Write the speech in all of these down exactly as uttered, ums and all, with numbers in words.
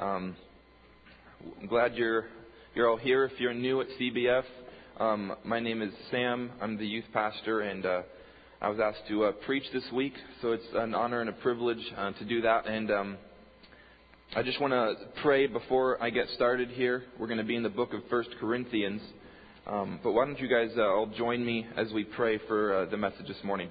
Um, I'm glad you're you're all here. If you're new at C B F, um, my name is Sam. I'm the youth pastor, and uh, I was asked to uh, preach this week, so it's an honor and a privilege uh, to do that. And um, I just want to pray before I get started here. We're going to be in the book of First Corinthians, um, but why don't you guys uh, all join me as we pray for uh, the message this morning.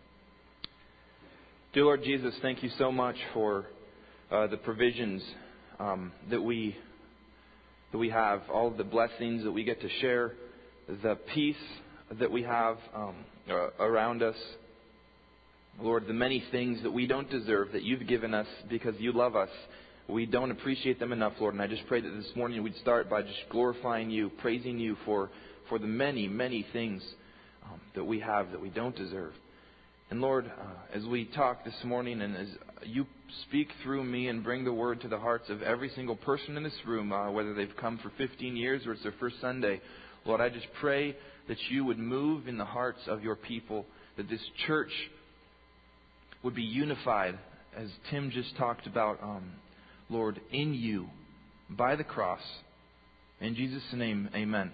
Dear Lord Jesus, thank you so much for uh, the provisions um, that we that we have, all of the blessings that we get to share, the peace that we have um, uh, around us. Lord, the many things that we don't deserve that you've given us because you love us. We don't appreciate them enough, Lord, and I just pray that this morning we'd start by just glorifying you, praising you for, for the many, many things um, that we have that we don't deserve. And Lord, uh, as we talk this morning and as you speak through me and bring the word to the hearts of every single person in this room, uh, whether they've come for fifteen years or it's their first Sunday, Lord, I just pray that you would move in the hearts of your people, that this church would be unified, as Tim just talked about, um, Lord, in you, by the cross. In Jesus' name, amen.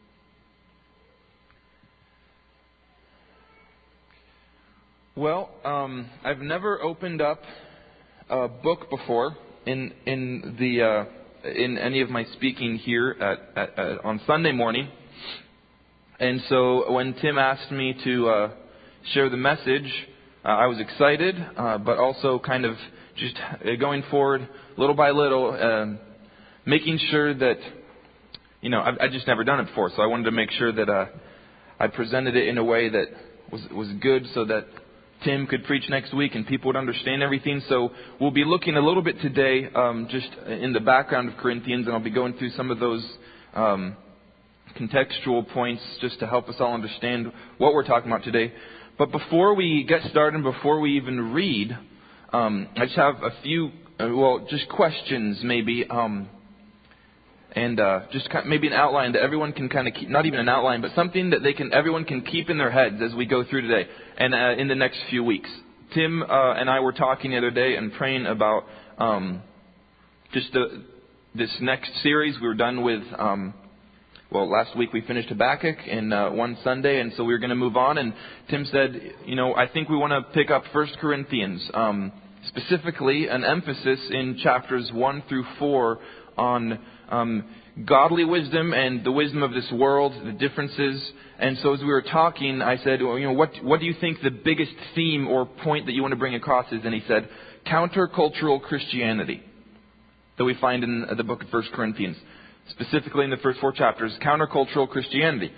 Well, um, I've never opened up a book before in in the uh, in any of my speaking here at, at, at on Sunday morning, and so when Tim asked me to uh, share the message, uh, I was excited, uh, but also kind of just going forward little by little, uh, making sure that you know I've, I've just never done it before, so I wanted to make sure that uh, I presented it in a way that was was good, so that Tim could preach next week and people would understand everything. So we'll be looking a little bit today um, just in the background of Corinthians, and I'll be going through some of those um, contextual points just to help us all understand what we're talking about today. But before we get started and before we even read, um, I just have a few, uh, well, just questions maybe, um, and uh, just kind of maybe an outline that everyone can kind of keep, not even an outline, but something that they can, everyone can keep in their heads as we go through today and uh, in the next few weeks. Tim uh, and I were talking the other day and praying about um, just the, this next series. We were done with, um, well, last week we finished Habakkuk in uh, one Sunday, and so we were going to move on. And Tim said, you know, I think we want to pick up First Corinthians, um, specifically an emphasis in chapters one through four on Um, godly wisdom and the wisdom of this world, the differences. And so as we were talking, I said, well, you know, what what do you think the biggest theme or point that you want to bring across is? And he said, countercultural Christianity that we find in the book of First Corinthians, specifically in the first four chapters, countercultural Christianity.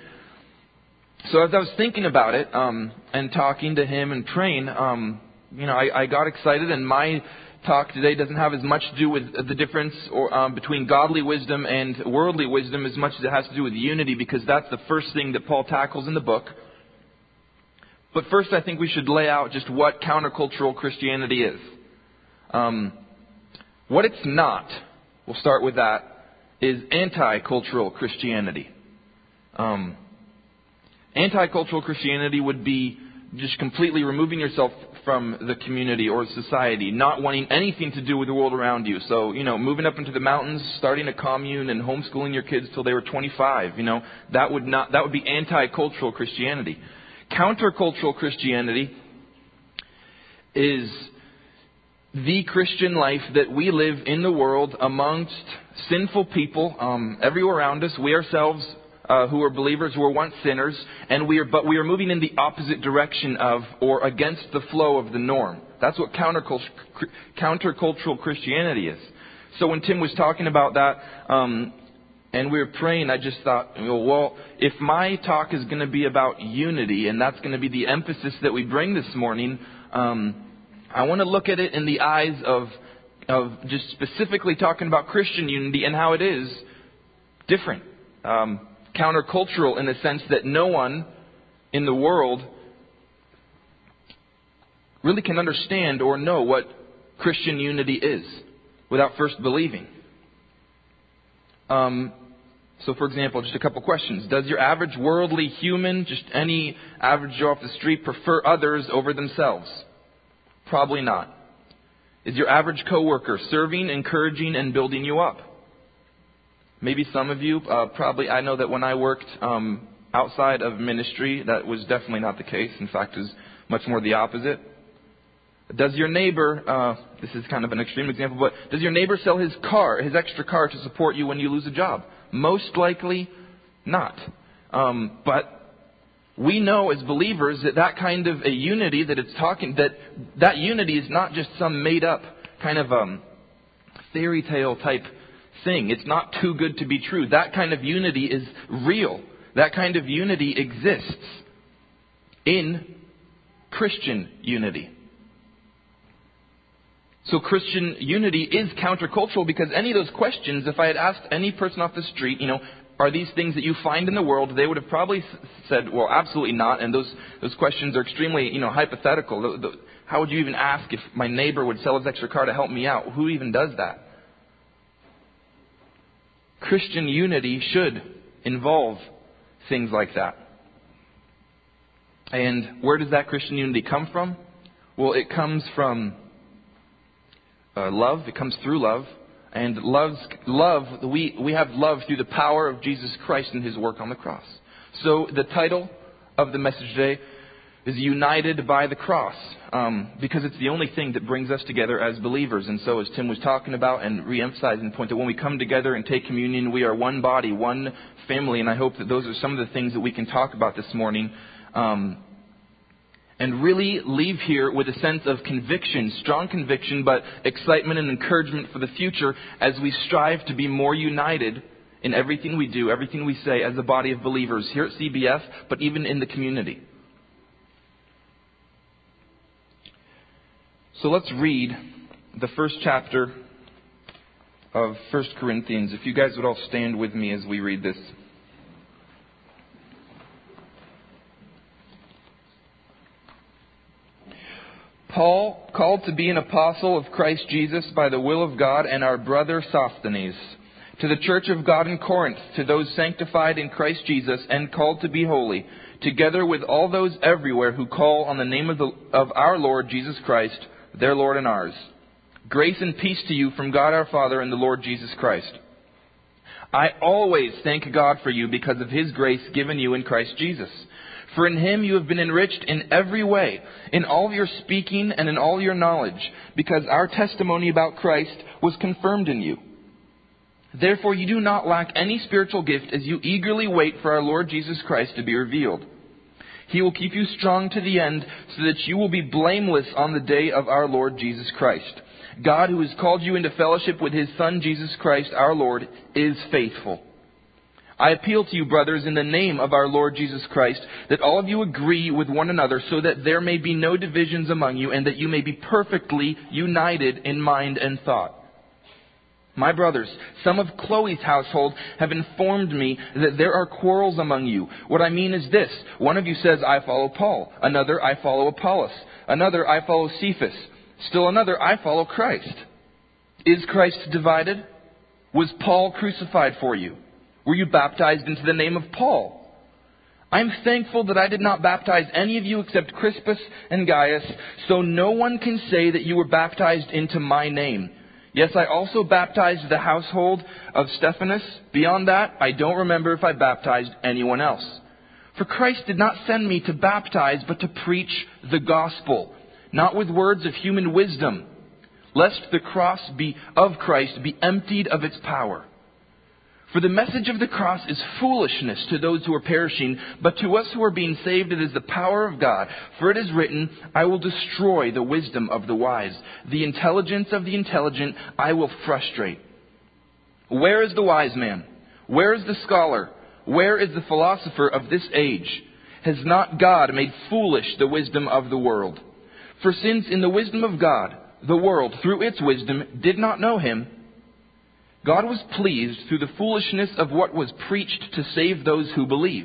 So as I was thinking about it um, and talking to him and praying, um, you know, I, I got excited, and my talk today doesn't have as much to do with the difference or, um, between godly wisdom and worldly wisdom as much as it has to do with unity, because that's the first thing that Paul tackles in the book. But first, I think we should lay out just what countercultural Christianity is. Um, what it's not, we'll start with that, is anti-cultural Christianity. Um, anti-cultural Christianity would be just completely removing yourself from the community or society, not wanting anything to do with the world around you. So, you know, moving up into the mountains, starting a commune and homeschooling your kids till they were twenty-five, you know, that would not, that would be anti-cultural Christianity. Countercultural Christianity is the Christian life that we live in the world amongst sinful people, um, everywhere around us. We ourselves Uh, who are believers, who are once sinners, and we are, but we are moving in the opposite direction of, or against the flow of the norm. That's what countercultural, countercultural Christianity is. So when Tim was talking about that, um, and we were praying, I just thought, well, if my talk is going to be about unity, and that's going to be the emphasis that we bring this morning, um, I want to look at it in the eyes of, of just specifically talking about Christian unity and how it is different. Um, countercultural in the sense that no one in the world really can understand or know what Christian unity is without first believing. Um, so, for example, just a couple questions. Does your average worldly human, just any average Joe off the street, prefer others over themselves? Probably not. Is your average coworker serving, encouraging, and building you up? Maybe some of you, uh, probably, I know that when I worked um, outside of ministry, that was definitely not the case. In fact, it was much more the opposite. Does your neighbor, uh, this is kind of an extreme example, but does your neighbor sell his car, his extra car to support you when you lose a job? Most likely not. Um, but we know as believers that that kind of a unity that it's talking, that that unity is not just some made up kind of um, fairy tale type thing. It's not too good to be true. That kind of unity is real. That kind of unity exists in Christian unity. So Christian unity is countercultural because any of those questions, if I had asked any person off the street, you know, are these things that you find in the world, they would have probably said, well, absolutely not. And those those questions are extremely, you know, hypothetical. The, the, how would you even ask if my neighbor would sell his extra car to help me out? Who even does that? Christian unity should involve things like that. And where does that Christian unity come from? Well, it comes from uh, love. It comes through love. And love's, love, we, we have love through the power of Jesus Christ and His work on the cross. So the title of the message today is United by the Cross, um, because it's the only thing that brings us together as believers. And so as Tim was talking about and re-emphasizing the point that when we come together and take communion, we are one body, one family. And I hope that those are some of the things that we can talk about this morning. Um, And really leave here with a sense of conviction, strong conviction, but excitement and encouragement for the future as we strive to be more united in everything we do, everything we say as a body of believers here at C B F, but even in the community. So let's read the first chapter of First Corinthians. If you guys would all stand with me as we read this. Paul, called to be an apostle of Christ Jesus by the will of God, and our brother Sosthenes, to the church of God in Corinth, to those sanctified in Christ Jesus and called to be holy, together with all those everywhere who call on the name of, the, of our Lord Jesus Christ, their Lord and ours. Grace and peace to you from God our Father and the Lord Jesus Christ. I always thank God for you because of His grace given you in Christ Jesus. For in Him you have been enriched in every way, in all your speaking and in all your knowledge, because our testimony about Christ was confirmed in you. Therefore you do not lack any spiritual gift as you eagerly wait for our Lord Jesus Christ to be revealed. He will keep you strong to the end, so that you will be blameless on the day of our Lord Jesus Christ. God, who has called you into fellowship with His Son Jesus Christ, our Lord, is faithful. I appeal to you, brothers, in the name of our Lord Jesus Christ, that all of you agree with one another so that there may be no divisions among you and that you may be perfectly united in mind and thought. My brothers, some of Chloe's household have informed me that there are quarrels among you. What I mean is this. One of you says, I follow Paul. Another, I follow Apollos. Another, I follow Cephas. Still another, I follow Christ. Is Christ divided? Was Paul crucified for you? Were you baptized into the name of Paul? I am thankful that I did not baptize any of you except Crispus and Gaius, so no one can say that you were baptized into my name. Yes, I also baptized the household of Stephanas. Beyond that, I don't remember if I baptized anyone else. For Christ did not send me to baptize, but to preach the gospel, not with words of human wisdom, lest the cross be of Christ be emptied of its power. For the message of the cross is foolishness to those who are perishing, but to us who are being saved it is the power of God. For it is written, I will destroy the wisdom of the wise. The intelligence of the intelligent I will frustrate. Where is the wise man? Where is the scholar? Where is the philosopher of this age? Has not God made foolish the wisdom of the world? For since in the wisdom of God, the world, through its wisdom, did not know Him, God was pleased through the foolishness of what was preached to save those who believe.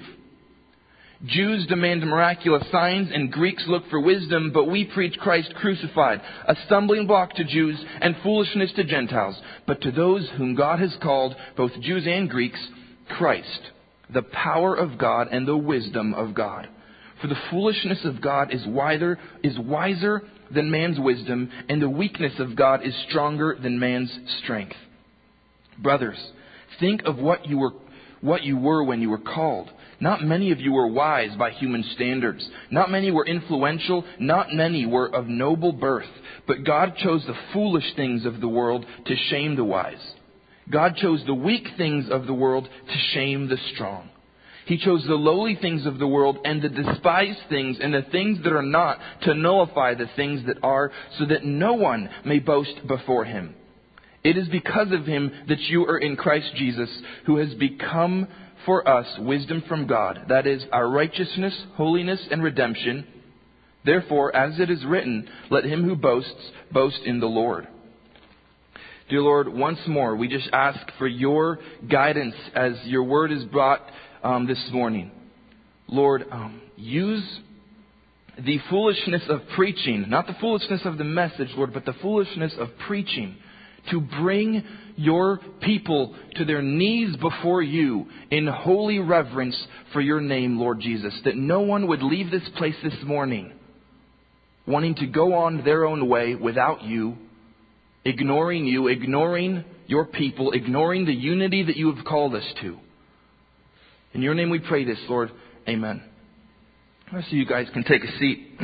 Jews demand miraculous signs and Greeks look for wisdom, but we preach Christ crucified, a stumbling block to Jews and foolishness to Gentiles. But to those whom God has called, both Jews and Greeks, Christ, the power of God and the wisdom of God. For the foolishness of God is wiser, is wiser than man's wisdom, and the weakness of God is stronger than man's strength. Brothers, think of what you were what you were when you were called. Not many of you were wise by human standards. Not many were influential. Not many were of noble birth. But God chose the foolish things of the world to shame the wise. God chose the weak things of the world to shame the strong. He chose the lowly things of the world and the despised things and the things that are not to nullify the things that are, so that no one may boast before Him. It is because of Him that you are in Christ Jesus, who has become for us wisdom from God. That is, our righteousness, holiness, and redemption. Therefore, as it is written, let him who boasts, boast in the Lord. Dear Lord, once more, we just ask for your guidance as your word is brought um, this morning. Lord, um, use the foolishness of preaching, not the foolishness of the message, Lord, but the foolishness of preaching, to bring your people to their knees before you in holy reverence for your name, Lord Jesus. That no one would leave this place this morning wanting to go on their own way without you, ignoring you, ignoring your people, ignoring the unity that you have called us to. In your name we pray this, Lord. Amen. I see you guys can take a seat.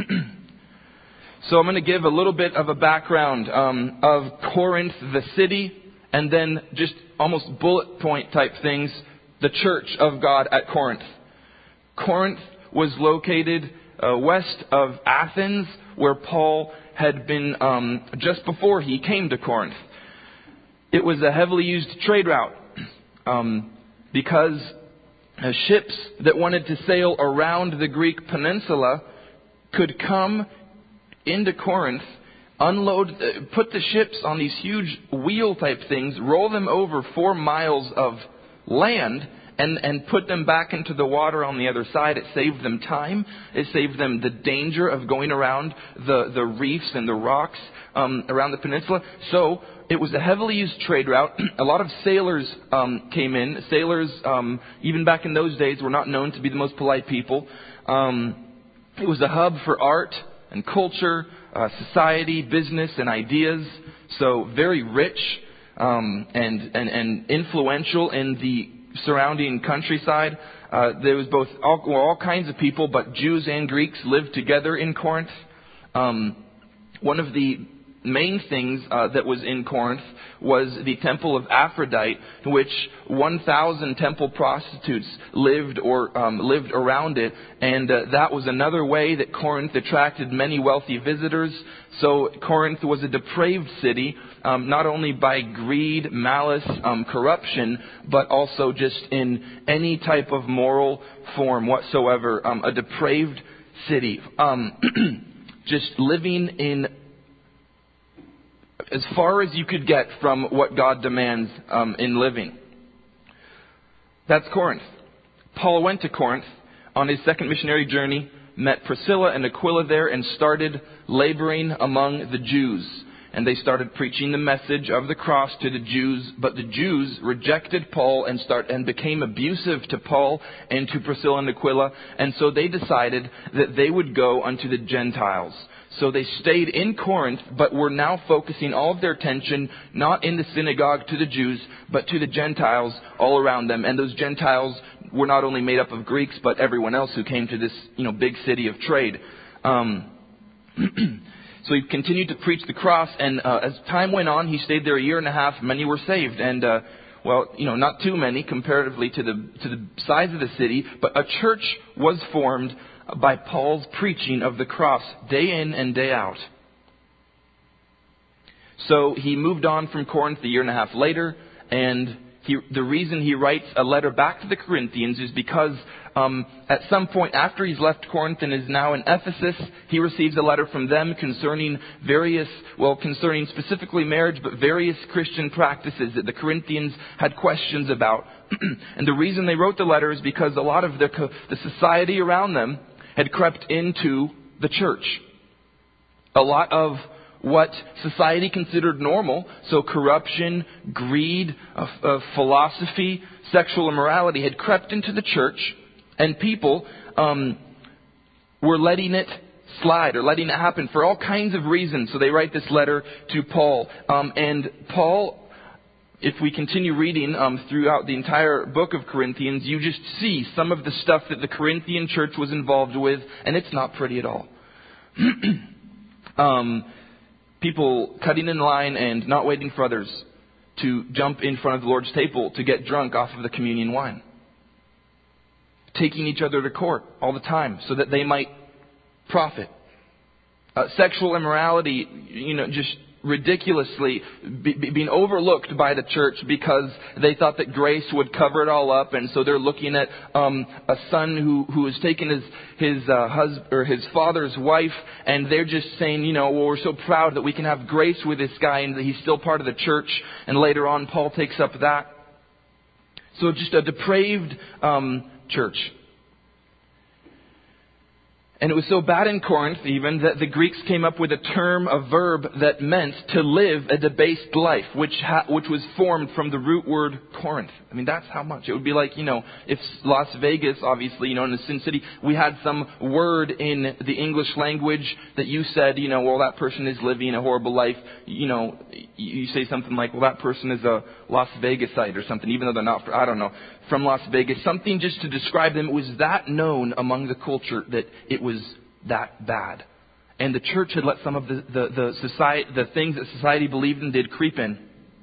So I'm going to give a little bit of a background um, of Corinth, the city, and then just almost bullet point type things, the church of God at Corinth. Corinth was located uh, west of Athens, where Paul had been um, just before he came to Corinth. It was a heavily used trade route um, because uh, ships that wanted to sail around the Greek peninsula could come into Corinth, unload, uh, put the ships on these huge wheel type things, roll them over four miles of land, and, and put them back into the water on the other side. It saved them time. It saved them the danger of going around the, the reefs and the rocks um, around the peninsula. So it was a heavily used trade route. A lot of sailors um, came in. Sailors, um, even back in those days, were not known to be the most polite people. Um, it was a hub for art and culture, uh, society, business, and ideas. So very rich um, and, and, and influential in the surrounding countryside. Uh, there was both all, well, all kinds of people, but Jews and Greeks lived together in Corinth. Um, one of the main things uh, that was in Corinth was the temple of Aphrodite, in which one thousand temple prostitutes lived or um, lived around it, and uh, that was another way that Corinth attracted many wealthy visitors. So Corinth was a depraved city, um, not only by greed, malice, um, corruption, but also just in any type of moral form whatsoever. Um, a depraved city, um, just living in as far as you could get from what God demands um, in living. That's Corinth. Paul went to Corinth on his second missionary journey, met Priscilla and Aquila there, and started laboring among the Jews. And they started preaching the message of the cross to the Jews, but the Jews rejected Paul and start and became abusive to Paul and to Priscilla and Aquila. And so they decided that they would go unto the Gentiles. So they stayed in Corinth, but were now focusing all of their attention not in the synagogue to the Jews, but to the Gentiles all around them. And those Gentiles were not only made up of Greeks, but everyone else who came to this, you know, big city of trade. Um, so he continued to preach the cross, and uh, as time went on, he stayed there a year and a half. Many were saved, and uh, well, you know, not too many comparatively to the to the size of the city, but a church was formed by Paul's preaching of the cross day in and day out. So he moved on from Corinth a year and a half later, and he, the reason he writes a letter back to the Corinthians is because um, at some point after he's left Corinth and is now in Ephesus, he receives a letter from them concerning various, well, concerning specifically marriage, but various Christian practices that the Corinthians had questions about. And the reason they wrote the letter is because a lot of the, the society around them had crept into the church. A lot of what society considered normal, so corruption, greed, uh, uh, philosophy, sexual immorality, had crept into the church, and people um, were letting it slide or letting it happen for all kinds of reasons. So they write this letter to Paul. Um, and Paul, if we continue reading um, throughout the entire book of Corinthians, you just see some of the stuff that the Corinthian church was involved with, and it's not pretty at all. um, people cutting in line and not waiting for others to jump in front of the Lord's table to get drunk off of the communion wine. Taking each other to court all the time so that they might profit. Uh, sexual immorality, you know, just ridiculously be, be, being overlooked by the church because they thought that grace would cover it all up, and so they're looking at um, a son who who has taken his his uh, husband or his father's wife, and they're just saying, you know, well, we're so proud that we can have grace with this guy and that he's still part of the church. And later on, Paul takes up that. So just a depraved um, church. And it was so bad in Corinth even that the Greeks came up with a term, a verb that meant to live a debased life, which ha- which was formed from the root word Corinth. I mean, that's how much. It would be like, you know, if Las Vegas, obviously, you know, in the Sin City, we had some word in the English language that you said, you know, well, that person is living a horrible life. You know, you say something like, well, that person is a Las Vegasite or something, even though they're not, I don't know, from Las Vegas. Something just to describe them. It was that known among the culture that it was that bad. And the church had let some of the, the, the society, the things that society believed in did creep in.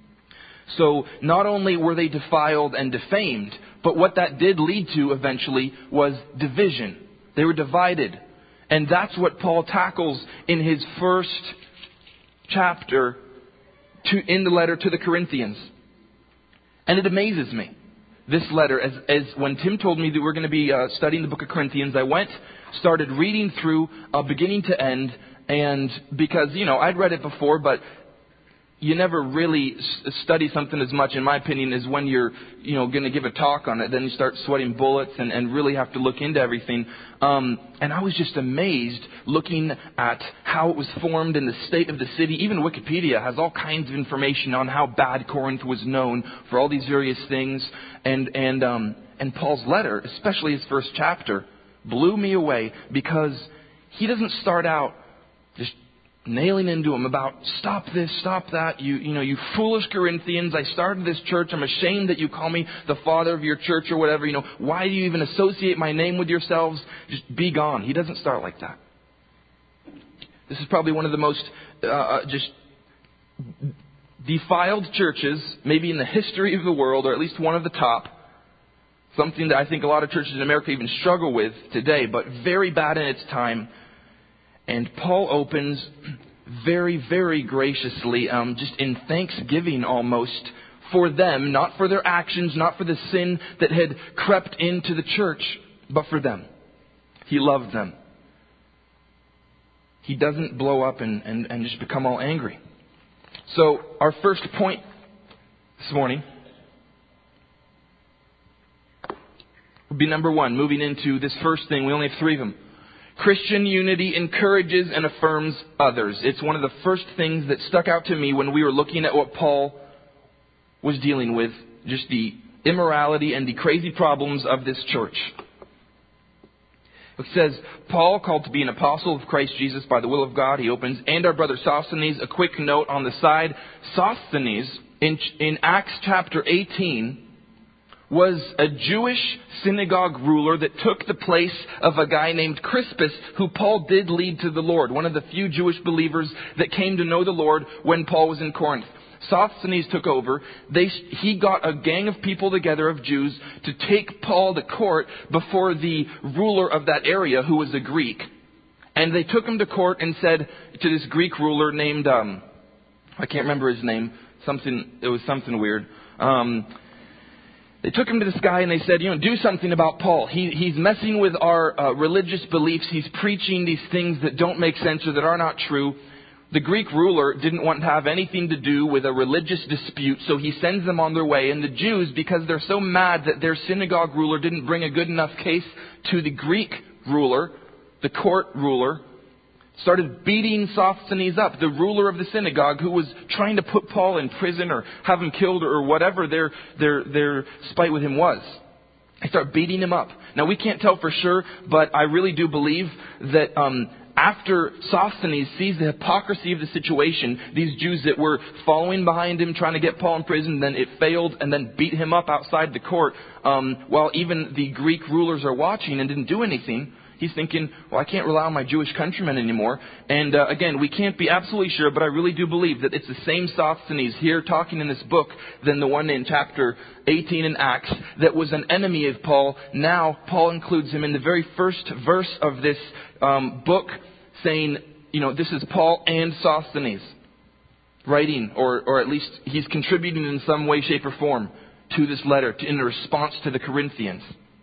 So not only were they defiled and defamed, but what that did lead to eventually was division. They were divided. And that's what Paul tackles in his first chapter to, in the letter to the Corinthians. And it amazes me. This letter, as, as when Tim told me that we're going to be uh, studying the book of Corinthians, I went, started reading through uh, beginning to end, and because, you know, I'd read it before, but you never really s- study something as much, in my opinion, as when you're, you know, going to give a talk on it. Then you start sweating bullets and, and really have to look into everything. Um, and I was just amazed looking at how it was formed in the state of the city. Even Wikipedia has all kinds of information on how bad Corinth was known for all these various things. And and um, and Paul's letter, especially his first chapter, blew me away because he doesn't start out just nailing into him about stop this, stop that. You you know, you foolish Corinthians, I started this church. I'm ashamed that you call me the father of your church or whatever. You know, why do you even associate my name with yourselves? Just be gone. He doesn't start like that. This is probably one of the most uh, just defiled churches, maybe in the history of the world, or at least one of the top. Something that I think a lot of churches in America even struggle with today, but very bad in its time. And Paul opens very, very graciously, um, just in thanksgiving almost, for them, not for their actions, not for the sin that had crept into the church, but for them. He loved them. He doesn't blow up and, and, and just become all angry. So our first point this morning would be number one, moving into this first thing. We only have three of them. Christian unity encourages and affirms others. It's one of the first things that stuck out to me when we were looking at what Paul was dealing with, just the immorality and the crazy problems of this church. It says, Paul, called to be an apostle of Christ Jesus by the will of God, he opens, and our brother Sosthenes, a quick note on the side. Sosthenes, in, in Acts chapter eighteen, was a Jewish synagogue ruler that took the place of a guy named Crispus, who Paul did lead to the Lord. One of the few Jewish believers that came to know the Lord when Paul was in Corinth. Sosthenes took over. They, he got a gang of people together of Jews to take Paul to court before the ruler of that area, who was a Greek. And they took him to court and said to this Greek ruler named, um, I can't remember his name, something, it was something weird. Um, They took him to this guy and they said, you know, do something about Paul. He, he's messing with our uh, religious beliefs. He's preaching these things that don't make sense or that are not true. The Greek ruler didn't want to have anything to do with a religious dispute, so he sends them on their way. And the Jews, because they're so mad that their synagogue ruler didn't bring a good enough case to the Greek ruler, the court ruler, started beating Sosthenes up, the ruler of the synagogue, who was trying to put Paul in prison or have him killed or whatever their their their spite with him was. They start beating him up. Now, we can't tell for sure, but I really do believe that um, after Sosthenes sees the hypocrisy of the situation, these Jews that were following behind him, trying to get Paul in prison, then it failed, and then beat him up outside the court, um, while even the Greek rulers are watching and didn't do anything. He's thinking, well, I can't rely on my Jewish countrymen anymore. And uh, again, we can't be absolutely sure, but I really do believe that it's the same Sosthenes here talking in this book than the one in chapter eighteen in Acts that was an enemy of Paul. Now, Paul includes him in the very first verse of this um, book, saying, you know, this is Paul and Sosthenes writing, or, or at least he's contributing in some way, shape, or form to this letter to, in response to the Corinthians.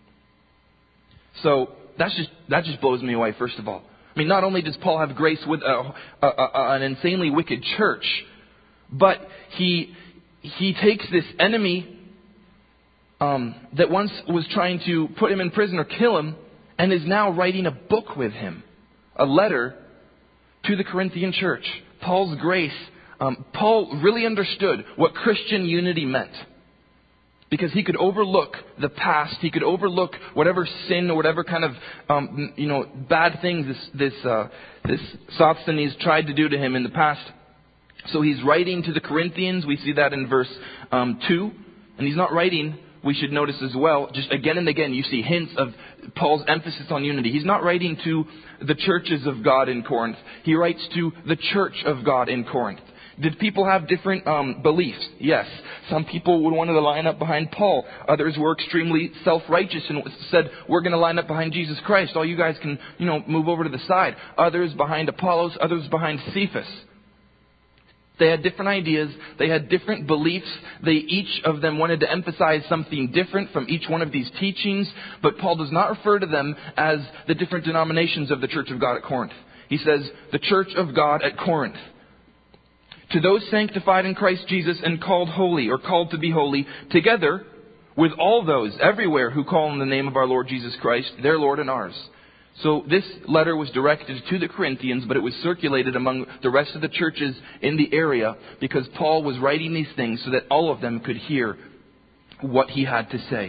So, That's just that just blows me away, first of all. I mean, not only does Paul have grace with a, a, a, an insanely wicked church, but he he takes this enemy um, that once was trying to put him in prison or kill him, and is now writing a book with him, a letter to the Corinthian church. Paul's grace. Um, Paul really understood what Christian unity meant. Because he could overlook the past, he could overlook whatever sin or whatever kind of um, you know bad things this this uh, this Sosthenes tried to do to him in the past. So he's writing to the Corinthians. We see that in verse um, two, and he's not writing. We should notice as well, just again and again, you see hints of Paul's emphasis on unity. He's not writing to the churches of God in Corinth. He writes to the church of God in Corinth. Did people have different um, beliefs? Yes. Some people would want to line up behind Paul. Others were extremely self-righteous and said, we're going to line up behind Jesus Christ. All you guys can, you know, move over to the side. Others behind Apollos. Others behind Cephas. They had different ideas. They had different beliefs. They each of them wanted to emphasize something different from each one of these teachings. But Paul does not refer to them as the different denominations of the Church of God at Corinth. He says, the Church of God at Corinth. To those sanctified in Christ Jesus and called holy, or called to be holy, together with all those everywhere who call on the name of our Lord Jesus Christ, their Lord and ours. So this letter was directed to the Corinthians, but it was circulated among the rest of the churches in the area because Paul was writing these things so that all of them could hear what he had to say.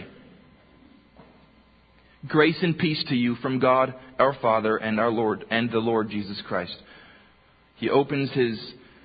Grace and peace to you from God our Father and our Lord and the Lord Jesus Christ. He opens his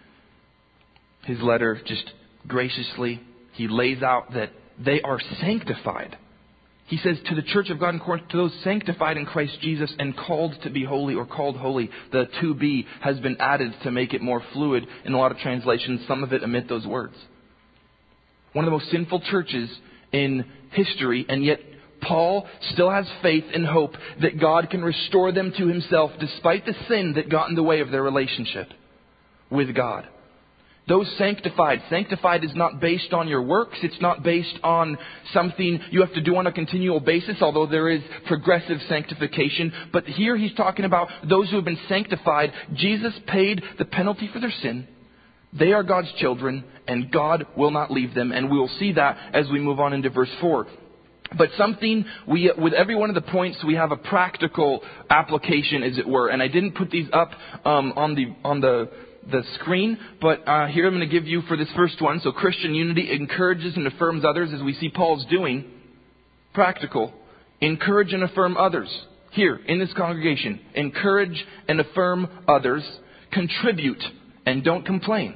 His letter just graciously. He lays out that they are sanctified. He says to the church of God in Corinth, to those sanctified in Christ Jesus and called to be holy or called holy. The to be has been added to make it more fluid in a lot of translations. Some of it omit those words. One of the most sinful churches in history, and yet Paul still has faith and hope that God can restore them to himself despite the sin that got in the way of their relationship with God. Those sanctified. Sanctified is not based on your works. It's not based on something you have to do on a continual basis, although there is progressive sanctification. But here he's talking about those who have been sanctified. Jesus paid the penalty for their sin. They are God's children, and God will not leave them. And we will see that as we move on into verse four. But something, we, with every one of the points, we have a practical application, as it were. And I didn't put these up um, on the on the... the screen, but uh, here I'm going to give you for this first one. So Christian unity encourages and affirms others, as we see Paul's doing. Practical. Encourage and affirm others. Here, in this congregation. Encourage and affirm others. Contribute and don't complain.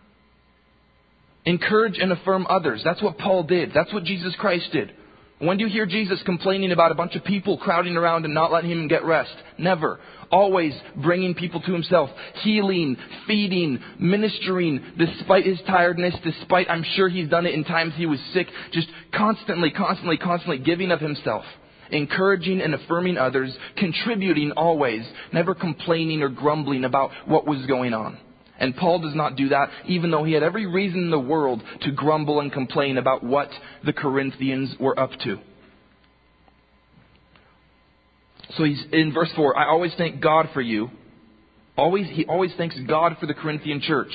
Encourage and affirm others. That's what Paul did. That's what Jesus Christ did. When do you hear Jesus complaining about a bunch of people crowding around and not letting him get rest? Never. Always bringing people to himself. Healing, feeding, ministering, despite his tiredness, despite I'm sure he's done it in times he was sick. Just constantly, constantly, constantly giving of himself. Encouraging and affirming others. Contributing always. Never complaining or grumbling about what was going on. And Paul does not do that, even though he had every reason in the world to grumble and complain about what the Corinthians were up to. So he's in verse four, I always thank God for you. Always, he always thanks God for the Corinthian church.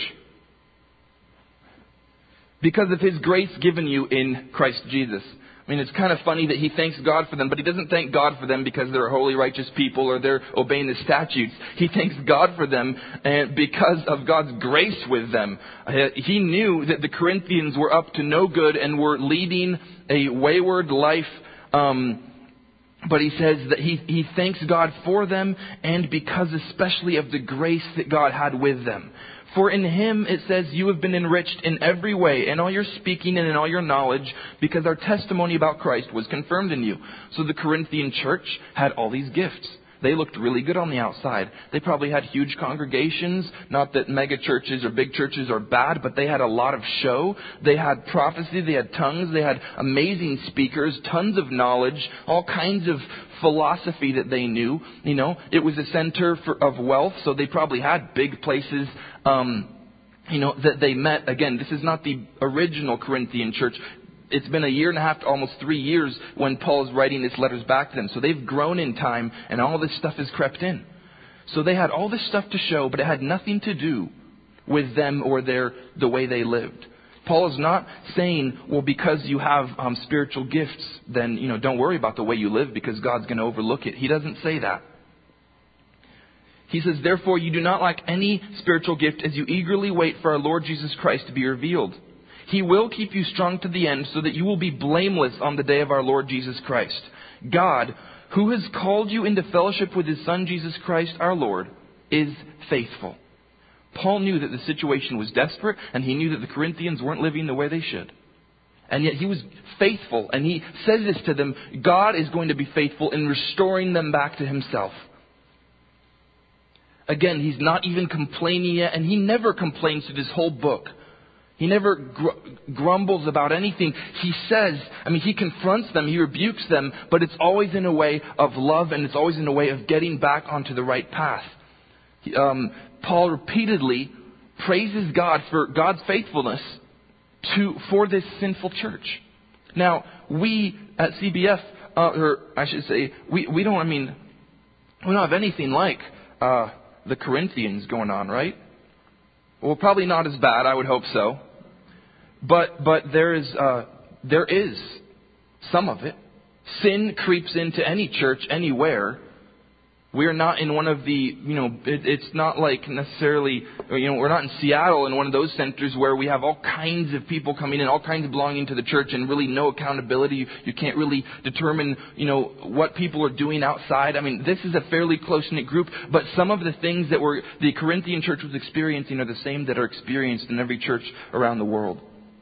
Because of his grace given you in Christ Jesus. I mean, it's kind of funny that he thanks God for them, but he doesn't thank God for them because they're holy, righteous people or they're obeying the statutes. He thanks God for them and because of God's grace with them. He knew that the Corinthians were up to no good and were leading a wayward life, um, But he says that he, he thanks God for them and because especially of the grace that God had with them. For in him, it says, you have been enriched in every way, in all your speaking and in all your knowledge, because our testimony about Christ was confirmed in you. So the Corinthian church had all these gifts. They looked really good on the outside. They probably had huge congregations. Not that mega churches or big churches are bad, but they had a lot of show. They had prophecy. They had tongues. They had amazing speakers, tons of knowledge, all kinds of philosophy that they knew. You know, it was a center for, of wealth, so they probably had big places, um, you know, that they met. Again, this is not the original Corinthian church. It's been a year and a half to almost three years when Paul is writing his letters back to them. So they've grown in time and all this stuff has crept in. So they had all this stuff to show, but it had nothing to do with them or their the way they lived. Paul is not saying, well, because you have um, spiritual gifts, then, you know, don't worry about the way you live because God's going to overlook it. He doesn't say that. He says, therefore, you do not lack any spiritual gift as you eagerly wait for our Lord Jesus Christ to be revealed. He will keep you strong to the end so that you will be blameless on the day of our Lord Jesus Christ. God, who has called you into fellowship with his Son Jesus Christ our Lord, is faithful. Paul knew that the situation was desperate and he knew that the Corinthians weren't living the way they should. And yet he was faithful, and he says this to them, God is going to be faithful in restoring them back to himself. Again, he's not even complaining yet, and he never complains through this whole book. He never gr- grumbles about anything. He says, I mean, he confronts them, he rebukes them, but it's always in a way of love, and it's always in a way of getting back onto the right path. Um, Paul repeatedly praises God for God's faithfulness to for this sinful church. Now, we at C B F, uh, or I should say, we, we don't, I mean, we don't have anything like uh, the Corinthians going on, right? Well, probably not as bad. I would hope so. But but there is uh, there is some of it. Sin creeps into any church anywhere. We're not in one of the, you know, it, it's not like necessarily, you know, we're not in Seattle in one of those centers where we have all kinds of people coming in, all kinds of belonging to the church and really no accountability. You, you can't really determine, you know, what people are doing outside. I mean, this is a fairly close-knit group, but some of the things that were the Corinthian church was experiencing are the same that are experienced in every church around the world.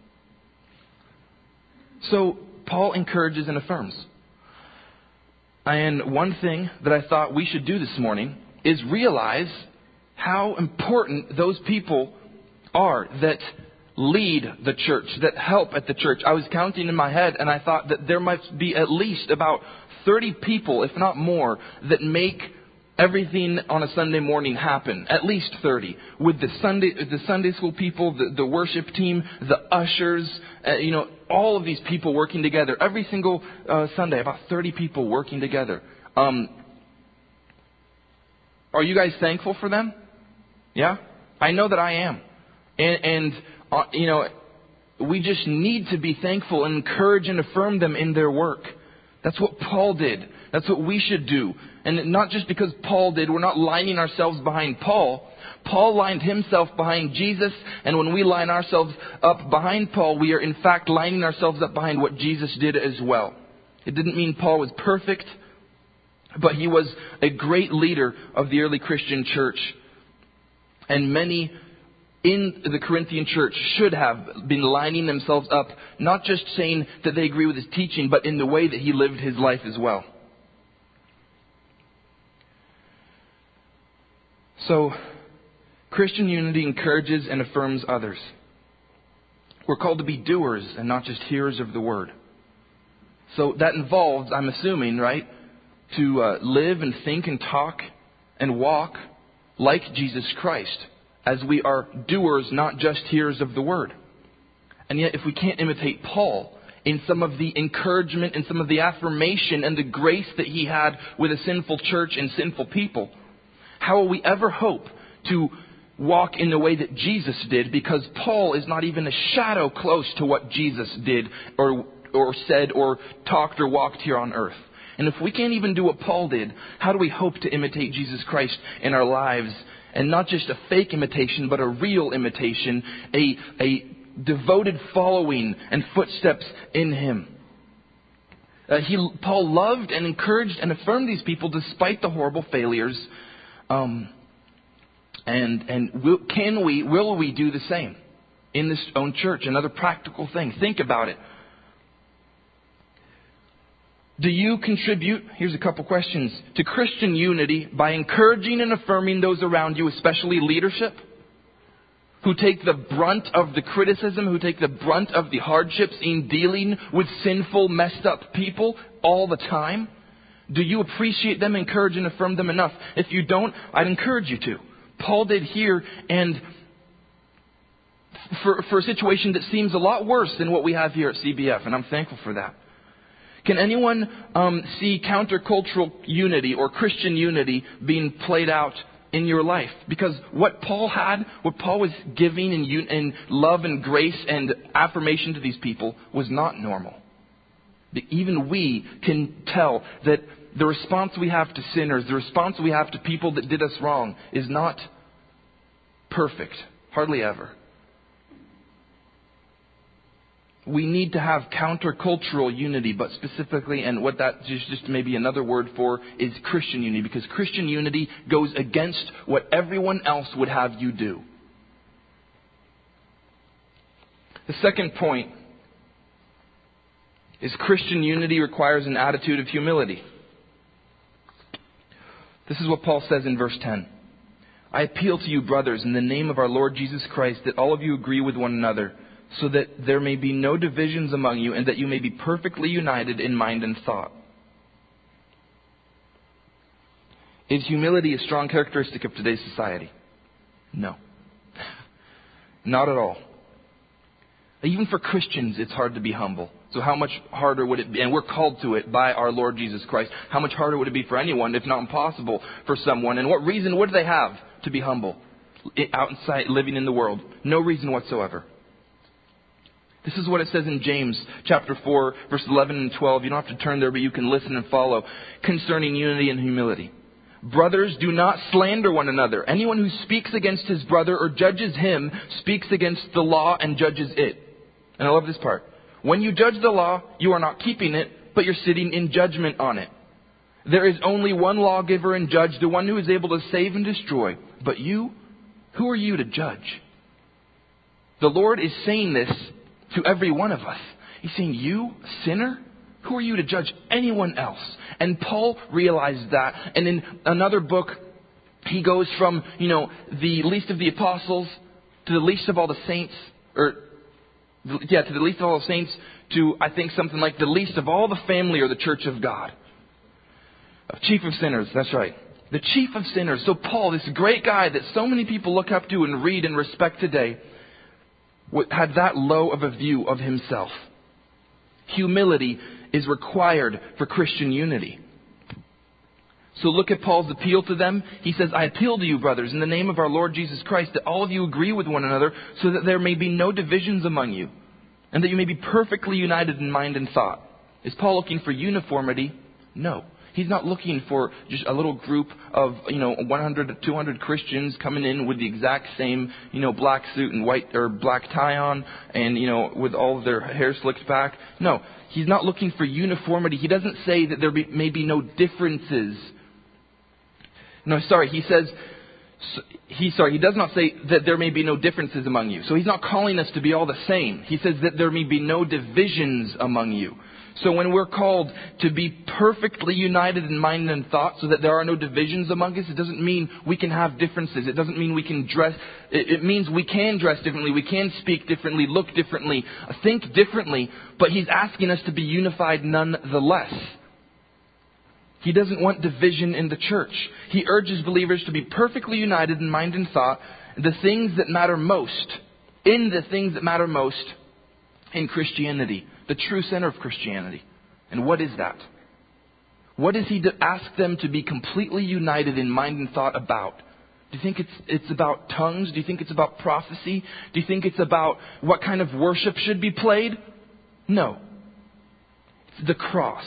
So Paul encourages and affirms. And one thing that I thought we should do this morning is realize how important those people are that lead the church, that help at the church. I was counting in my head and I thought that there must be at least about thirty people, if not more, that make everything on a Sunday morning happen. At least thirty. With the Sunday, the Sunday school people, the, the worship team, the ushers, uh, you know, all of these people working together. Every single uh, Sunday, about thirty people working together. Um, are you guys thankful for them? Yeah? I know that I am. And, and uh, you know, we just need to be thankful and encourage and affirm them in their work. That's what Paul did. That's what we should do. And not just because Paul did, we're not lining ourselves behind Paul. Paul lined himself behind Jesus, and when we line ourselves up behind Paul, we are in fact lining ourselves up behind what Jesus did as well. It didn't mean Paul was perfect, but he was a great leader of the early Christian church. And many in the Corinthian church should have been lining themselves up, not just saying that they agree with his teaching, but in the way that he lived his life as well. So, Christian unity encourages and affirms others. We're called to be doers and not just hearers of the word. So that involves, I'm assuming, right, to uh, live and think and talk and walk like Jesus Christ, as we are doers, not just hearers of the word. And yet, if we can't imitate Paul in some of the encouragement and some of the affirmation and the grace that he had with a sinful church and sinful people, how will we ever hope to walk in the way that Jesus did? Because Paul is not even a shadow close to what Jesus did or or said or talked or walked here on earth. And if we can't even do what Paul did, how do we hope to imitate Jesus Christ in our lives? And not just a fake imitation, but a real imitation, a, a devoted following and footsteps in him. Uh, he, Paul loved and encouraged and affirmed these people despite the horrible failures. Um, and and will, can we, will we do the same in this own church? Another practical thing. Think about it. Do you contribute, here's a couple questions, to Christian unity by encouraging and affirming those around you, especially leadership, who take the brunt of the criticism, who take the brunt of the hardships in dealing with sinful, messed up people all the time? Do you appreciate them, encourage and affirm them enough? If you don't, I'd encourage you to. Paul did here, and for, for a situation that seems a lot worse than what we have here at C B F, and I'm thankful for that. Can anyone um, see countercultural unity or Christian unity being played out in your life? Because what Paul had, what Paul was giving in, in love and grace and affirmation to these people was not normal. Even we can tell that the response we have to sinners, the response we have to people that did us wrong is not perfect. Hardly ever. We need to have countercultural unity, but specifically, and what that is just maybe another word for, is Christian unity. Because Christian unity goes against what everyone else would have you do. The second point is Christian unity requires an attitude of humility. This is what Paul says in verse ten. I appeal to you, brothers, in the name of our Lord Jesus Christ, that all of you agree with one another, so that there may be no divisions among you, and that you may be perfectly united in mind and thought. Is humility a strong characteristic of today's society? No. Not at all. Even for Christians, it's hard to be humble. So how much harder would it be? And we're called to it by our Lord Jesus Christ. How much harder would it be for anyone, if not impossible, for someone? And what reason would they have to be humble? Outside, living in the world. No reason whatsoever. This is what it says in James chapter four, verse eleven and twelve. You don't have to turn there, but you can listen and follow. Concerning unity and humility. Brothers, do not slander one another. Anyone who speaks against his brother or judges him speaks against the law and judges it. And I love this part. When you judge the law, you are not keeping it, but you're sitting in judgment on it. There is only one lawgiver and judge, the one who is able to save and destroy. But you, who are you to judge? The Lord is saying this to every one of us. He's saying, you, sinner, who are you to judge anyone else? And Paul realized that. And in another book, he goes from, you know, the least of the apostles to the least of all the saints, or yeah, to the least of all the saints, to, I think, something like the least of all the family or the church of God. Chief of sinners, that's right. The chief of sinners. So Paul, this great guy that so many people look up to and read and respect today, had that low of a view of himself. Humility is required for Christian unity. So look at Paul's appeal to them. He says, I appeal to you, brothers, in the name of our Lord Jesus Christ, that all of you agree with one another, so that there may be no divisions among you, and that you may be perfectly united in mind and thought. Is Paul looking for uniformity? No. He's not looking for just a little group of, you know, one hundred to two hundred Christians coming in with the exact same, you know, black suit and white or black tie on and, you know, with all of their hair slicked back. No, he's not looking for uniformity. He doesn't say that there be, may be no differences. No, sorry, he says, he, sorry, he does not say that there may be no differences among you. So he's not calling us to be all the same. He says that there may be no divisions among you. So when we're called to be perfectly united in mind and thought so that there are no divisions among us, it doesn't mean we can have differences. It doesn't mean we can dress. It means we can dress differently. We can speak differently, look differently, think differently. But he's asking us to be unified nonetheless. He doesn't want division in the church. He urges believers to be perfectly united in mind and thought, the things that matter most, in the things that matter most in Christianity. The true center of Christianity. And what is that? What does he ask them to be completely united in mind and thought about? Do you think it's it's about tongues? Do you think it's about prophecy? Do you think it's about what kind of worship should be played? No. It's the cross.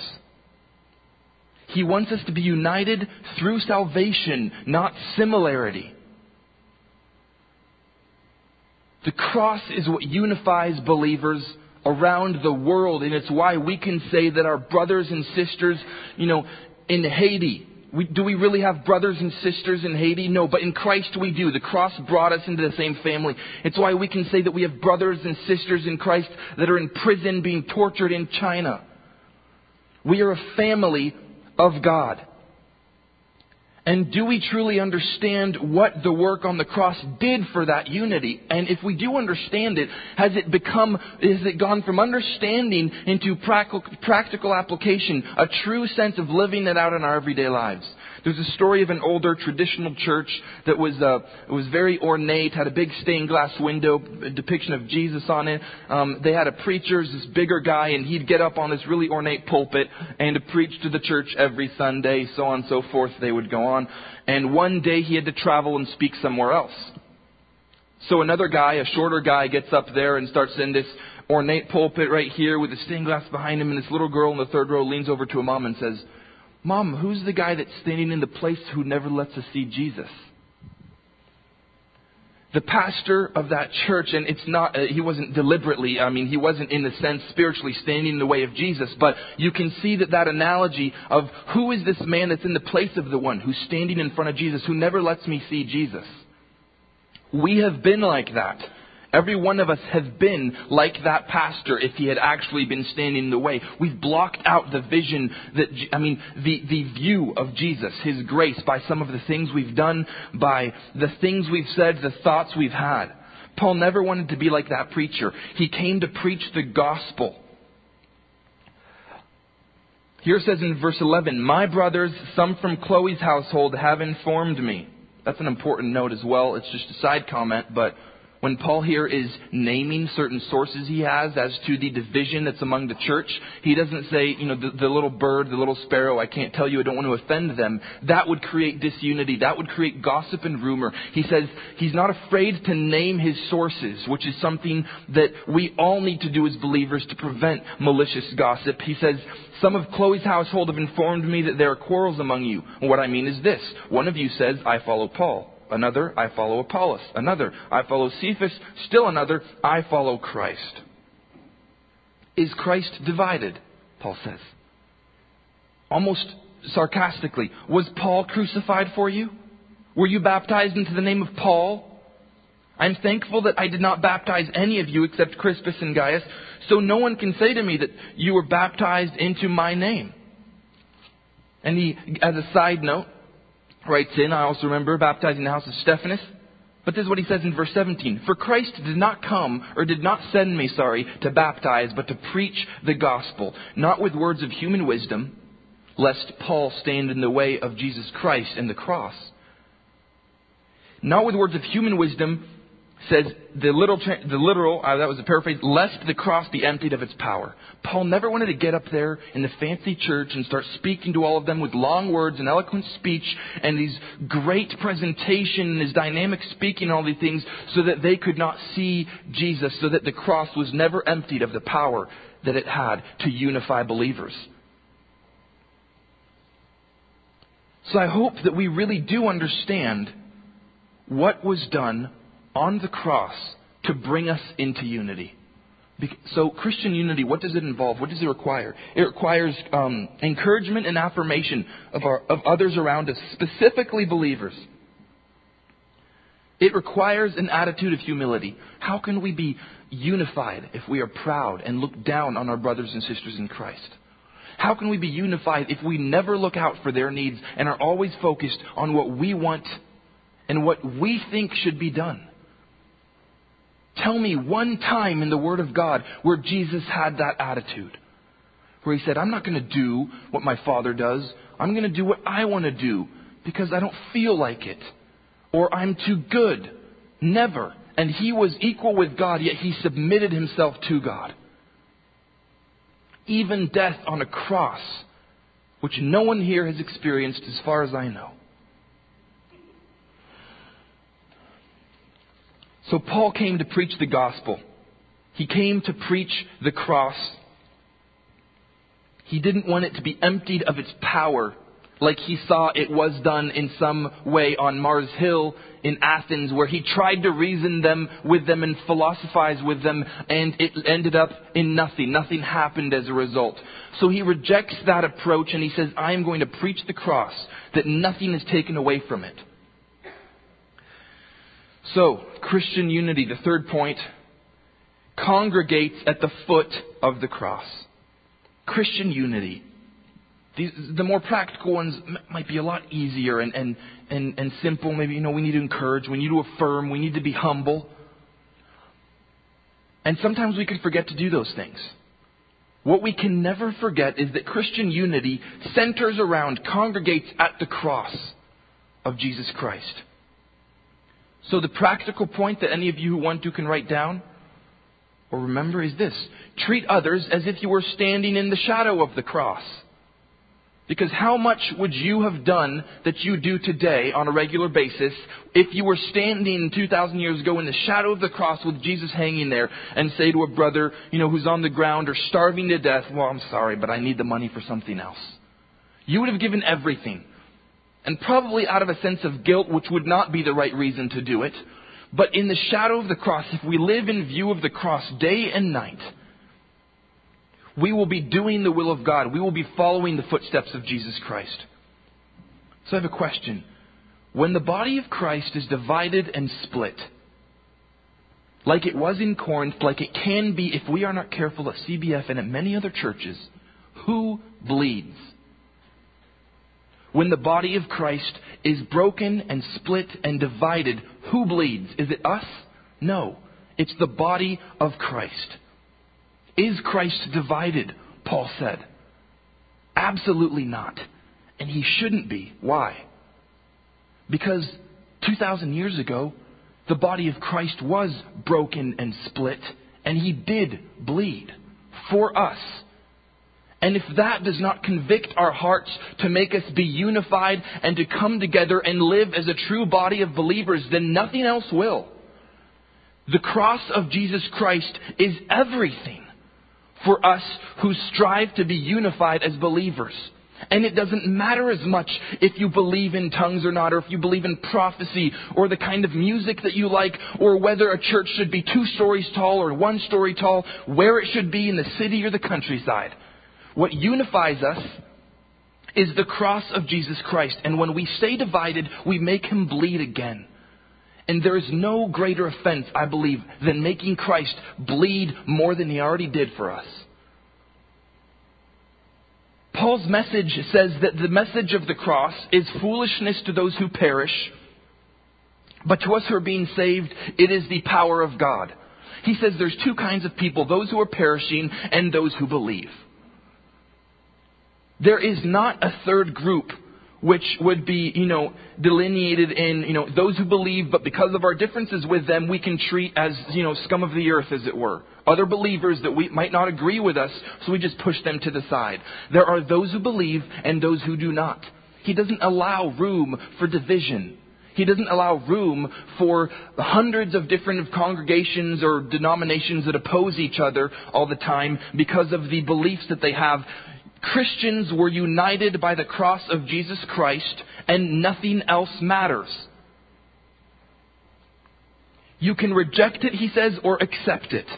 He wants us to be united through salvation, not similarity. The cross is what unifies believers around the world. And it's why we can say that our brothers and sisters, you know, in Haiti, we, do we really have brothers and sisters in Haiti? No, but in Christ we do. The cross brought us into the same family. It's why we can say that we have brothers and sisters in Christ that are in prison being tortured in China. We are a family of God. And do we truly understand what the work on the cross did for that unity? And if we do understand it, has it become, has it gone from understanding into practical, practical application, a true sense of living it out in our everyday lives? There's a story of an older traditional church that was uh, was very ornate, had a big stained glass window, a depiction of Jesus on it. Um, they had a preacher, this bigger guy, and he'd get up on this really ornate pulpit and preach to the church every Sunday, so on and so forth. They would go on. And one day he had to travel and speak somewhere else. So another guy, a shorter guy, gets up there and starts in this ornate pulpit right here with a stained glass behind him. And this little girl in the third row leans over to a mom and says, "Mom, who's the guy that's standing in the place who never lets us see Jesus?" The pastor of that church, and it's not, uh, he wasn't deliberately, I mean, he wasn't in the sense spiritually standing in the way of Jesus, but you can see that that analogy of who is this man that's in the place of the one who's standing in front of Jesus, who never lets me see Jesus. We have been like that. Every one of us has been like that pastor if he had actually been standing in the way. We've blocked out the vision, that I mean, the, the view of Jesus, His grace, by some of the things we've done, by the things we've said, the thoughts we've had. Paul never wanted to be like that preacher. He came to preach the gospel. Here it says in verse eleven, "My brothers, some from Chloe's household, have informed me." That's an important note as well. It's just a side comment, but when Paul here is naming certain sources he has as to the division that's among the church, he doesn't say, you know, the, the little bird, the little sparrow, I can't tell you, I don't want to offend them. That would create disunity. That would create gossip and rumor. He says he's not afraid to name his sources, which is something that we all need to do as believers to prevent malicious gossip. He says, "Some of Chloe's household have informed me that there are quarrels among you." And what I mean is this. One of you says, "I follow Paul." Another, "I follow Apollos." Another, "I follow Cephas." Still another, "I follow Christ." Is Christ divided? Paul says. Almost sarcastically, was Paul crucified for you? Were you baptized into the name of Paul? I'm thankful that I did not baptize any of you except Crispus and Gaius, so no one can say to me that you were baptized into my name. And he, as a side note, writes in, "I also remember baptizing the house of Stephanus." But this is what he says in verse seventeen. "For Christ did not come, or did not send me, sorry, to baptize, but to preach the gospel, not with words of human wisdom, lest Paul stand in the way of Jesus Christ and the cross." Not with words of human wisdom, says the literal, the literal uh, that was a paraphrase, "lest the cross be emptied of its power." Paul never wanted to get up there in the fancy church and start speaking to all of them with long words and eloquent speech and these great presentation and his dynamic speaking and all these things so that they could not see Jesus, so that the cross was never emptied of the power that it had to unify believers. So I hope that we really do understand what was done on the cross to bring us into unity. So Christian unity, what does it involve? What does it require? It requires um, encouragement and affirmation of, our, of others around us, specifically believers. It requires an attitude of humility. How can we be unified if we are proud and look down on our brothers and sisters in Christ? How can we be unified if we never look out for their needs and are always focused on what we want and what we think should be done? Tell me one time in the Word of God where Jesus had that attitude. Where He said, I'm not going to do what my Father does. I'm going to do what I want to do because I don't feel like it. Or I'm too good. Never. And He was equal with God, yet He submitted Himself to God. Even death on a cross, which no one here has experienced as far as I know. So Paul came to preach the gospel. He came to preach the cross. He didn't want it to be emptied of its power like he saw it was done in some way on Mars Hill in Athens, where he tried to reason them with them and philosophize with them, and it ended up in nothing. Nothing happened as a result. So he rejects that approach, and he says, I am going to preach the cross, that nothing is taken away from it. So, Christian unity, the third point, congregates at the foot of the cross. Christian unity. These, the more practical ones might be a lot easier and, and, and, and simple. Maybe, you know, we need to encourage, we need to affirm, we need to be humble. And sometimes we can forget to do those things. What we can never forget is that Christian unity centers around, congregates at the cross of Jesus Christ. So the practical point that any of you who want to can write down or remember is this: treat others as if you were standing in the shadow of the cross. Because how much would you have done that you do today on a regular basis if you were standing two thousand years ago in the shadow of the cross with Jesus hanging there and say to a brother, you know, who's on the ground or starving to death, well, I'm sorry, but I need the money for something else. You would have given everything. And probably out of a sense of guilt, which would not be the right reason to do it. But in the shadow of the cross, if we live in view of the cross day and night, we will be doing the will of God. We will be following the footsteps of Jesus Christ. So I have a question. When the body of Christ is divided and split, like it was in Corinth, like it can be if we are not careful at C B F and at many other churches, who bleeds? When the body of Christ is broken and split and divided, who bleeds? Is it us? No. It's the body of Christ. Is Christ divided? Paul said. Absolutely not. And he shouldn't be. Why? Because two thousand years ago, the body of Christ was broken and split, and he did bleed for us. And if that does not convict our hearts to make us be unified and to come together and live as a true body of believers, then nothing else will. The cross of Jesus Christ is everything for us who strive to be unified as believers. And it doesn't matter as much if you believe in tongues or not, or if you believe in prophecy, or the kind of music that you like, or whether a church should be two stories tall or one story tall, where it should be in the city or the countryside. What unifies us is the cross of Jesus Christ. And when we stay divided, we make him bleed again. And there is no greater offense, I believe, than making Christ bleed more than he already did for us. Paul's message says that the message of the cross is foolishness to those who perish, but to us who are being saved, it is the power of God. He says there's two kinds of people, those who are perishing and those who believe. There is not a third group which would be, you know, delineated in, you know, those who believe, but because of our differences with them, we can treat as, you know, scum of the earth, as it were. Other believers that we might not agree with us, so we just push them to the side. There are those who believe and those who do not. He doesn't allow room for division. He doesn't allow room for hundreds of different congregations or denominations that oppose each other all the time because of the beliefs that they have. Christians were united by the cross of Jesus Christ, and nothing else matters. You can reject it, he says, or accept it.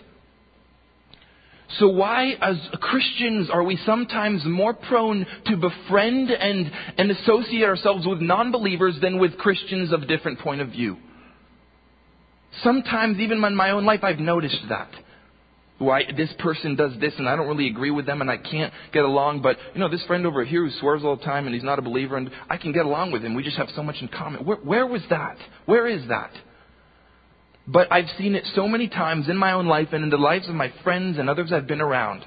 So why, as Christians, are we sometimes more prone to befriend and, and associate ourselves with non-believers than with Christians of different point of view? Sometimes, even in my own life, I've noticed that. Why this person does this and I don't really agree with them and I can't get along. But, you know, this friend over here who swears all the time and he's not a believer and I can get along with him. We just have so much in common. Where, where was that? Where is that? But I've seen it so many times in my own life and in the lives of my friends and others I've been around.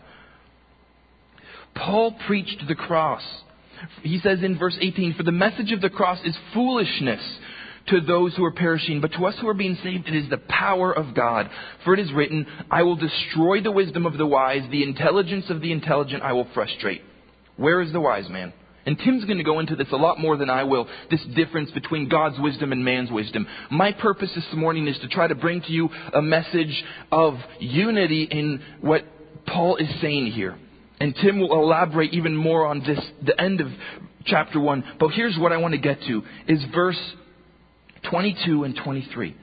Paul preached the cross. He says in verse eighteen, for the message of the cross is foolishness to those who are perishing, but to us who are being saved, it is the power of God. For it is written, I will destroy the wisdom of the wise, the intelligence of the intelligent I will frustrate. Where is the wise man? And Tim's going to go into this a lot more than I will, this difference between God's wisdom and man's wisdom. My purpose this morning is to try to bring to you a message of unity in what Paul is saying here. And Tim will elaborate even more on this, the end of chapter one. But here's what I want to get to, is verse twenty-two and twenty-three.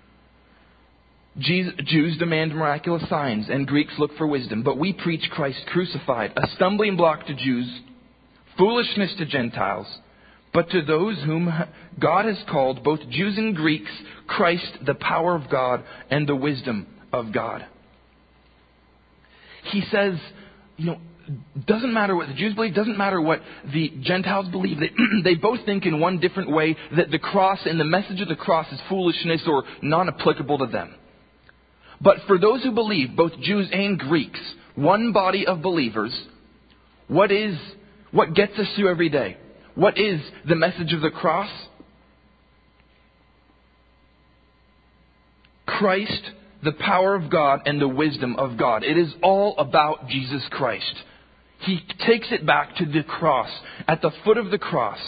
Jews demand miraculous signs, and Greeks look for wisdom. But we preach Christ crucified, a stumbling block to Jews, foolishness to Gentiles. But to those whom God has called, both Jews and Greeks, Christ, the power of God and the wisdom of God. He says, you know, doesn't matter what the Jews believe, doesn't matter what the Gentiles believe. They, they both think in one different way that the cross and the message of the cross is foolishness or non-applicable to them. But for those who believe, both Jews and Greeks, one body of believers, what is, what gets us through every day? What is the message of the cross? Christ, the power of God and the wisdom of God. It is all about Jesus Christ. He takes it back to the cross, at the foot of the cross,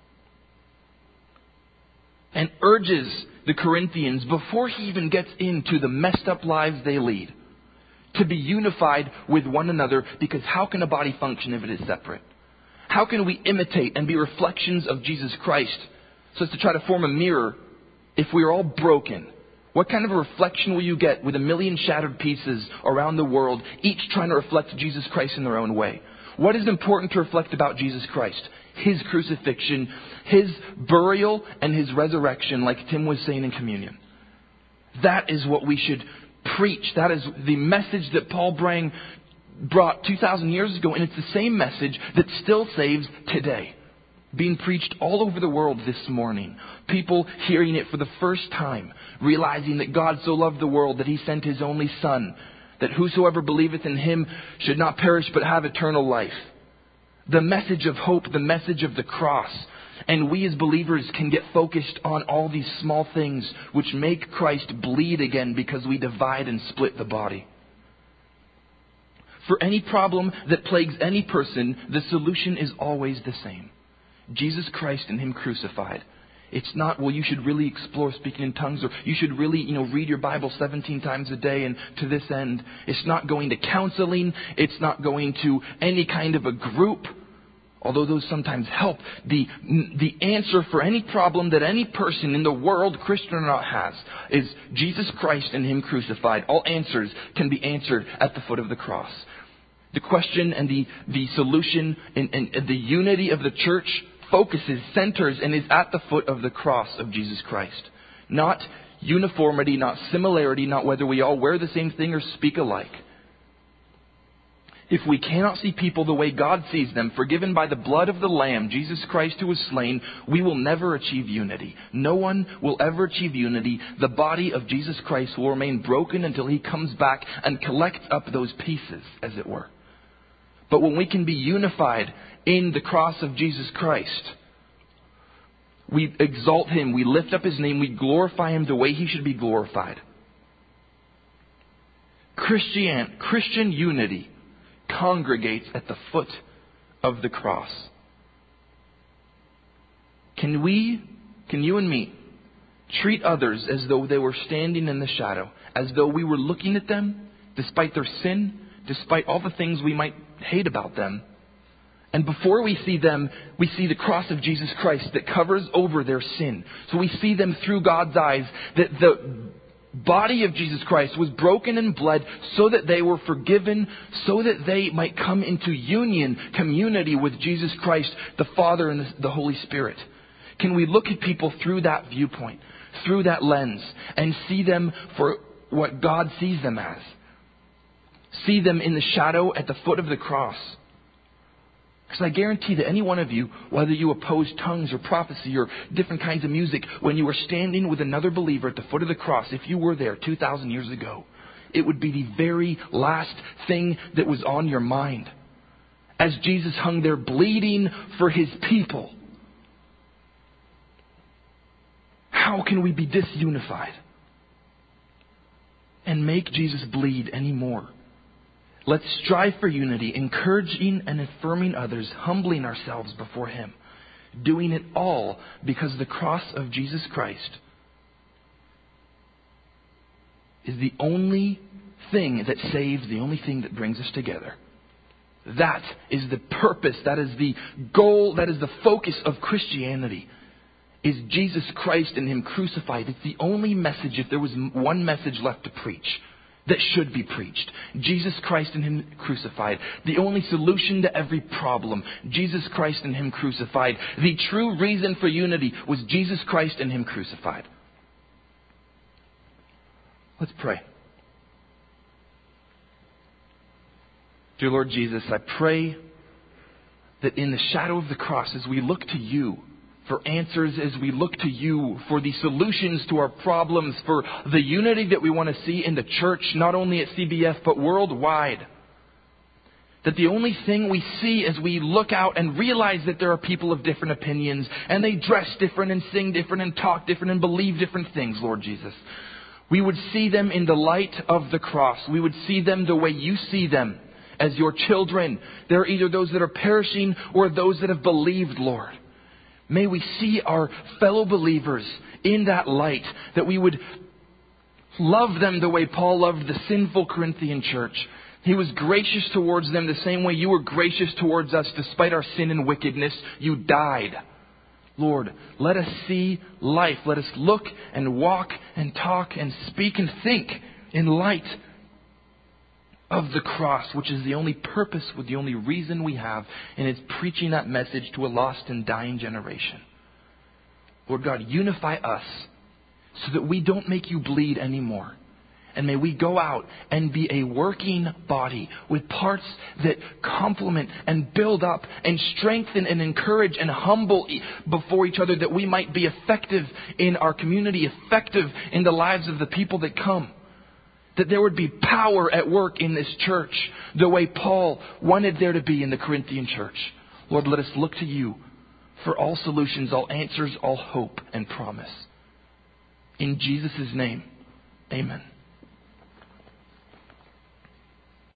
and urges the Corinthians, before he even gets into the messed up lives they lead, to be unified with one another, because how can a body function if it is separate? How can we imitate and be reflections of Jesus Christ so as to try to form a mirror if we are all broken? What kind of a reflection will you get with a million shattered pieces around the world, each trying to reflect Jesus Christ in their own way? What is important to reflect about Jesus Christ? His crucifixion, His burial, and His resurrection, like Tim was saying in communion. That is what we should preach. That is the message that Paul Brang brought two thousand years ago, and it's the same message that still saves today. Being preached all over the world this morning. People hearing it for the first time, realizing that God so loved the world that He sent His only Son, that whosoever believeth in Him should not perish but have eternal life. The message of hope, the message of the cross. And we as believers can get focused on all these small things which make Christ bleed again because we divide and split the body. For any problem that plagues any person, the solution is always the same. Jesus Christ and Him crucified. It's not, well, you should really explore speaking in tongues, or you should really, you know, read your Bible seventeen times a day and to this end. It's not going to counseling. It's not going to any kind of a group, although those sometimes help. The, the answer for any problem that any person in the world, Christian or not, has is Jesus Christ and Him crucified. All answers can be answered at the foot of the cross. The question and the, the solution and, and, and the unity of the church focuses, centers, and is at the foot of the cross of Jesus Christ. Not uniformity, not similarity, not whether we all wear the same thing or speak alike. If we cannot see people the way God sees them, forgiven by the blood of the Lamb, Jesus Christ who was slain, we will never achieve unity. No one will ever achieve unity. The body of Jesus Christ will remain broken until He comes back and collects up those pieces, as it were. But when we can be unified in the cross of Jesus Christ, we exalt Him, we lift up His name, we glorify Him the way He should be glorified. Christian, Christian unity congregates at the foot of the cross. Can we, can you and me, treat others as though they were standing in the shadow, as though we were looking at them, despite their sin, despite all the things we might hate about them, and before we see them, we see the cross of Jesus Christ that covers over their sin. So we see them through God's eyes, that the body of Jesus Christ was broken and bled so that they were forgiven, so that they might come into union, community with Jesus Christ, the Father and the Holy Spirit. Can we look at people through that viewpoint, through that lens, and see them for what God sees them as? See them in the shadow at the foot of the cross. Because I guarantee that any one of you, whether you oppose tongues or prophecy or different kinds of music, when you were standing with another believer at the foot of the cross, if you were there two thousand years ago, it would be the very last thing that was on your mind. As Jesus hung there bleeding for His people. How can we be disunified and make Jesus bleed anymore? Let's strive for unity, encouraging and affirming others, humbling ourselves before Him, doing it all because the cross of Jesus Christ is the only thing that saves, the only thing that brings us together. That is the purpose. That is the goal. That is the focus of Christianity. Is Jesus Christ and Him crucified. It's the only message, if there was one message left to preach, that should be preached. Jesus Christ and Him crucified. The only solution to every problem. Jesus Christ and Him crucified. The true reason for unity was Jesus Christ and Him crucified. Let's pray. Dear Lord Jesus, I pray that in the shadow of the cross, as we look to You for answers, as we look to You for the solutions to our problems, for the unity that we want to see in the church, not only at C B F, but worldwide, that the only thing we see as we look out and realize that there are people of different opinions, and they dress different and sing different and talk different and believe different things, Lord Jesus, we would see them in the light of the cross. We would see them the way You see them, as Your children. There are either those that are perishing or those that have believed, Lord. May we see our fellow believers in that light, that we would love them the way Paul loved the sinful Corinthian church. He was gracious towards them the same way You were gracious towards us. Despite our sin and wickedness, You died. Lord, let us see life. Let us look and walk and talk and speak and think in light of the cross, which is the only purpose, with the only reason we have, and it's preaching that message to a lost and dying generation. Lord God, unify us so that we don't make You bleed anymore. And may we go out and be a working body with parts that complement and build up and strengthen and encourage and humble before each other, that we might be effective in our community, effective in the lives of the people that come. That there would be power at work in this church the way Paul wanted there to be in the Corinthian church. Lord, let us look to You for all solutions, all answers, all hope and promise. In Jesus' name, amen.